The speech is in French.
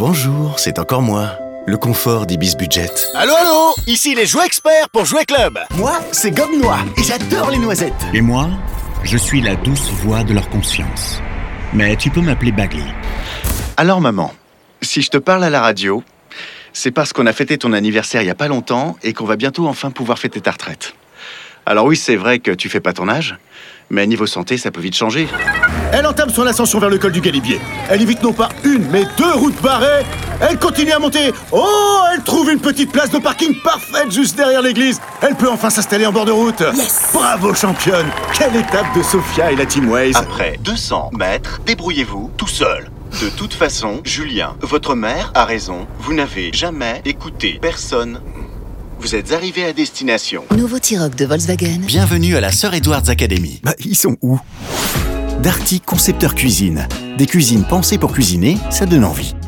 Bonjour, c'est encore moi. Le confort d'Ibis Budget. Allô, ici les jouets experts pour Jouet Club. Moi, c'est Gomme Noix et j'adore les noisettes. Et moi, je suis la douce voix de leur conscience. Mais tu peux m'appeler Bagley. Alors maman, si je te parle à la radio, c'est parce qu'on a fêté ton anniversaire il y a pas longtemps et qu'on va bientôt enfin pouvoir fêter ta retraite. Alors oui, c'est vrai que tu fais pas ton âge, mais niveau santé, ça peut vite changer. Elle entame son ascension vers le col du Galibier. Elle évite non pas une, mais 2 routes barrées. Elle continue à monter. Oh, elle trouve une petite place de parking parfaite juste derrière l'église. Elle peut enfin s'installer en bord de route. Yes. Bravo championne. Quelle étape de Sophia et la Team Waze. Après 200 mètres, débrouillez-vous tout seul. De toute façon, Julien, votre mère a raison. Vous n'avez jamais écouté personne. Vous êtes arrivé à destination. Nouveau T-Roc de Volkswagen. Bienvenue à la Sœur Edwards Academy. Ils sont où? Darty Concepteur Cuisine. Des cuisines pensées pour cuisiner, ça donne envie.